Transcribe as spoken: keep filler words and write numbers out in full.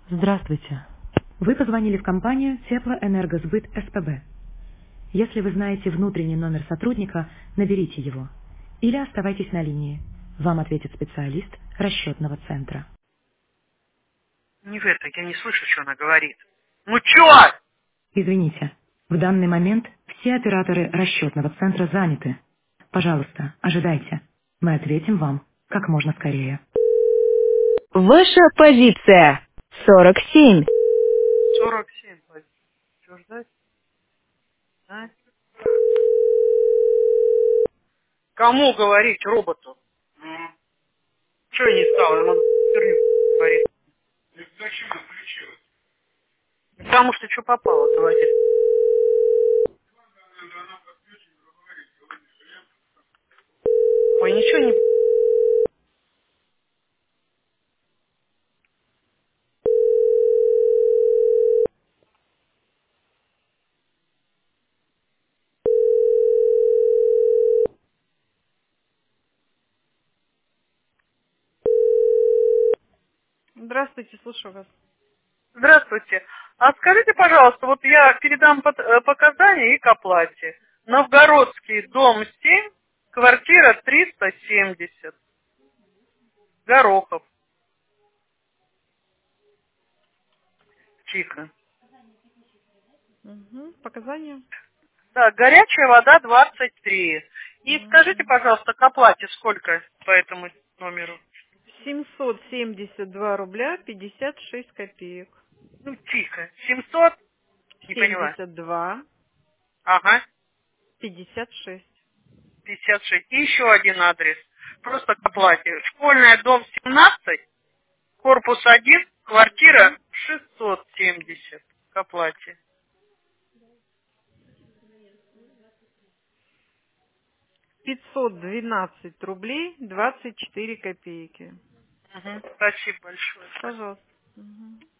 Здравствуйте. Вы позвонили в компанию Теплоэнергосбыт СПБ. Если вы знаете внутренний номер сотрудника, наберите его. Или оставайтесь на линии. Вам ответит специалист расчетного центра. Не в это, я не слышу, что она говорит. Ну чё? Извините, в данный момент все операторы расчетного центра заняты. Пожалуйста, ожидайте. Мы ответим вам как можно скорее. Ваша позиция сорок семь. сорок семь. Чё ждать? А? Кому говорить, роботу? Mm. Чё не стал? Он херню говорит. И зачем отключилась? Потому что что попало, говорит. Ой, ничего не... Здравствуйте, слушаю вас. Здравствуйте. А скажите, пожалуйста, вот я передам под- э, показания и к оплате. Новгородский, дом семь, квартира триста семьдесят. Горохов. Тихо. Угу. Показания? Да, горячая вода двадцать три. И скажите, Угу. пожалуйста, к оплате сколько по этому номеру? семьсот семьдесят два рубля пятьдесят шесть копеек. Ну, тихо. семьсот? Не поняла. семьдесят два Ага, пятьдесят шесть. пятьдесят шесть. И еще один адрес. Просто к оплате. Школьная, дом семнадцать, корпус один, Угу. квартира шестьсот семьдесят. К оплате. пятьсот двенадцать рублей двадцать четыре копейки. Угу. Спасибо большое. Пожалуйста. Угу.